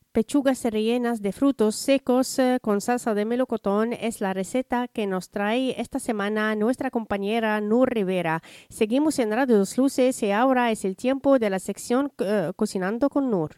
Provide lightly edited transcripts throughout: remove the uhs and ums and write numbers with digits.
Pechugas rellenas de frutos secos con salsa de melocotón es la receta que nos trae esta semana nuestra compañera Nur Rivera. Seguimos en Radio Dos Luces y ahora es el tiempo de la sección Cocinando con Nur.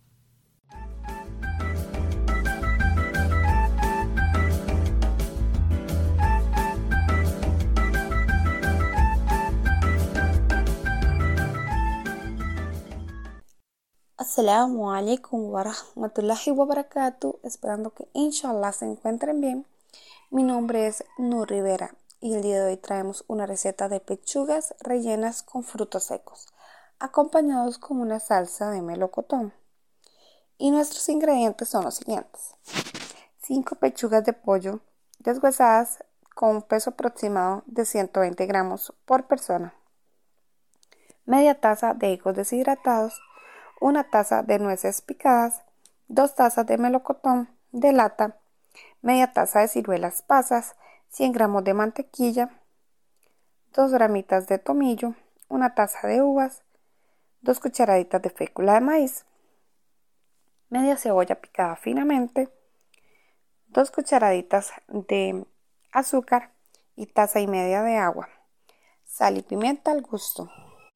Assalamu alaikum wa rahmatullahi wa barakatuh. Esperando que inshallah se encuentren bien. Mi nombre es Nur Rivera y el día de hoy traemos una receta de pechugas rellenas con frutos secos, acompañados con una salsa de melocotón. Y nuestros ingredientes son los siguientes: 5 pechugas de pollo deshuesadas con un peso aproximado de 120 gramos por persona, media taza de higos deshidratados, una taza de nueces picadas, 2 tazas de melocotón de lata, media taza de ciruelas pasas, 100 gramos de mantequilla, 2 gramitas de tomillo, una taza de uvas, 2 cucharaditas de fécula de maíz, media cebolla picada finamente, 2 cucharaditas de azúcar y taza y media de agua, sal y pimienta al gusto.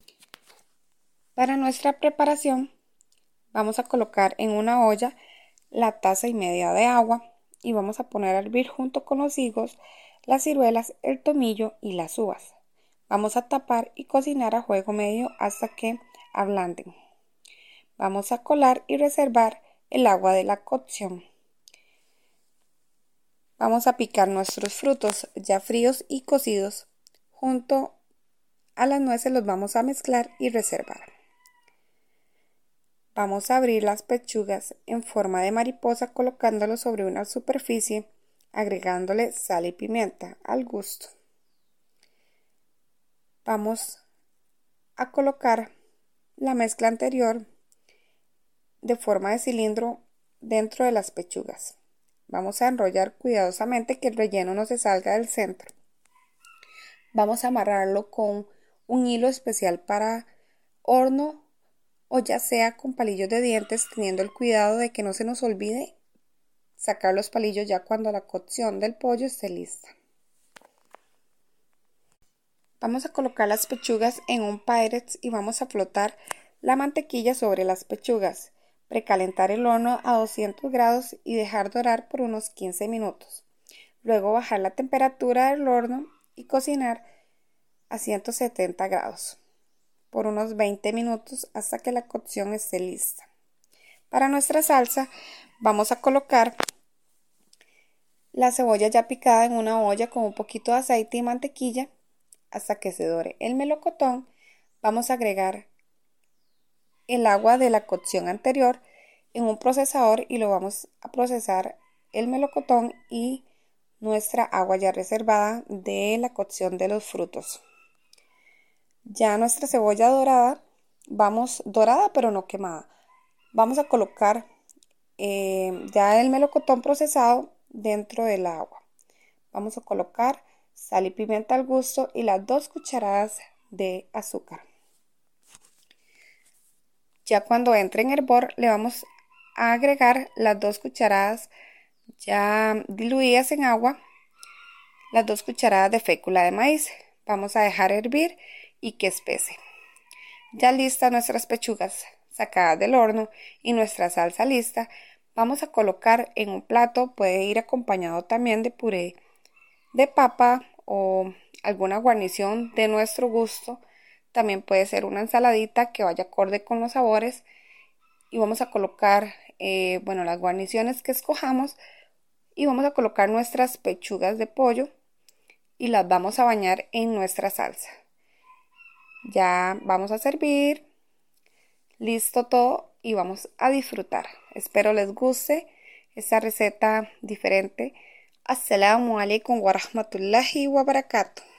Para nuestra preparación, vamos a colocar en una olla la taza y media de agua y vamos a poner a hervir junto con los higos, las ciruelas, el tomillo y las uvas. Vamos a tapar y cocinar a fuego medio hasta que ablanden. Vamos a colar y reservar el agua de la cocción. Vamos a picar nuestros frutos ya fríos y cocidos. Junto a las nueces los vamos a mezclar y reservar. Vamos a abrir las pechugas en forma de mariposa colocándolos sobre una superficie, agregándole sal y pimienta al gusto. Vamos a colocar la mezcla anterior de forma de cilindro dentro de las pechugas. Vamos a enrollar cuidadosamente que el relleno no se salga del centro. Vamos a amarrarlo con un hilo especial para horno o ya sea con palillos de dientes, teniendo el cuidado de que no se nos olvide sacar los palillos ya cuando la cocción del pollo esté lista. Vamos a colocar las pechugas en un Pyrex y vamos a flotar la mantequilla sobre las pechugas, precalentar el horno a 200 grados y dejar dorar por unos 15 minutos. Luego bajar la temperatura del horno y cocinar a 170 grados. Por unos 20 minutos hasta que la cocción esté lista. Para nuestra salsa vamos a colocar la cebolla ya picada en una olla con un poquito de aceite y mantequilla hasta que se dore el melocotón. Vamos a agregar el agua de la cocción anterior en un procesador y lo vamos a procesar el melocotón y nuestra agua ya reservada de la cocción de los frutos. Ya nuestra cebolla dorada pero no quemada. Vamos a colocar ya el melocotón procesado dentro del agua. Vamos a colocar sal y pimienta al gusto y las 2 cucharadas de azúcar. Ya cuando entre en hervor le vamos a agregar las 2 cucharadas ya diluidas en agua, las 2 cucharadas de fécula de maíz. Vamos a dejar hervir y que espese. Ya listas nuestras pechugas sacadas del horno y nuestra salsa lista, vamos a colocar en un plato. Puede ir acompañado también de puré de papa o alguna guarnición de nuestro gusto. También puede ser una ensaladita que vaya acorde con los sabores y vamos a colocar las guarniciones que escojamos y vamos a colocar nuestras pechugas de pollo y las vamos a bañar en nuestra salsa. Ya vamos a servir, listo todo y vamos a disfrutar. Espero les guste esta receta diferente. Assalamu alaikum wa rahmatullahi wa barakatuh.